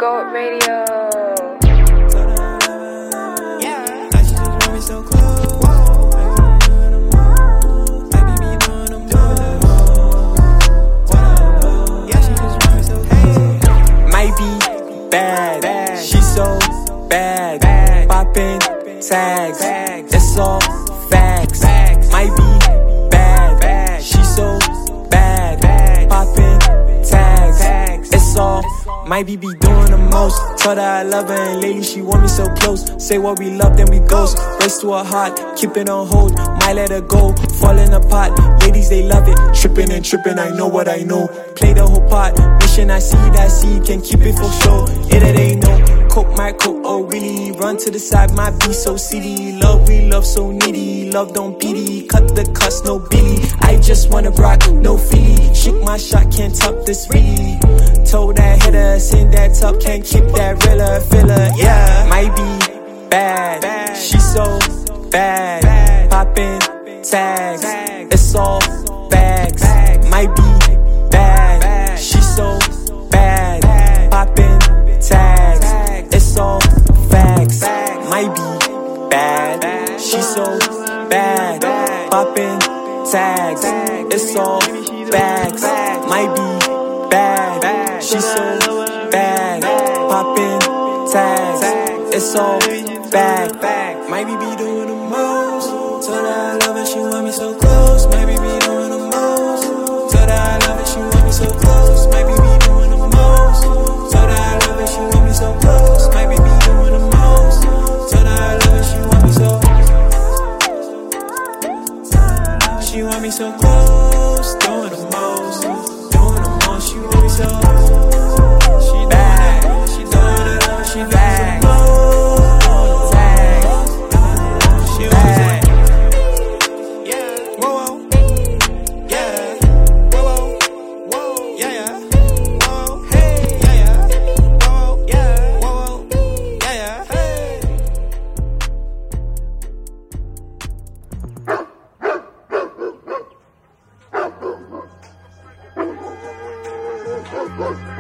Goat Radio. Bad, she's so bad. Poppin' tags, it's all facts. Might be bad, she's so bad. Poppin' tags, it's all. Might be doing the most. Told her I love her and lately she want me so close. Say what we love, then we ghost. Race to her heart, keep it on hold. Might let her go, falling apart. Ladies, they love it. Trippin' and trippin', I know what I know. Play the whole part. Mission I see, can keep it for sure. It ain't no coke, my coke, oh really. Run to the side, my be so city. Love, we love so needy. Love don't beady, cut the cuss, no Billy. I just wanna rock, no Philly. Shoot my shot, can't top this really. Told that hitter, send that top, can't keep that realer, filler, yeah. Might be bad, she's so bad. Poppin' tags, it's all bags. Might be bad, she's so bad. Poppin' tags, it's all facts. Might be bad, she's so bad. Poppin' tags, it's all bags. Might be bad, she's so bad. Poppin' tags, it's all back. Maybe be doing the most. Told her I love her, she want me so close. Maybe be doing the most. Told her I love her, she want me so close. Maybe be doing the most. Told her I love her, she want me so close. Maybe be doing the most. Told her I love her, she want me so. She want me so close, doing the most. Doing the most, she want me so. She bad, she doing it all, she bad. She bad. Yeah, whoa, yeah, whoa, yeah, whoa, hey, yeah, whoa, yeah, whoa, yeah, hey.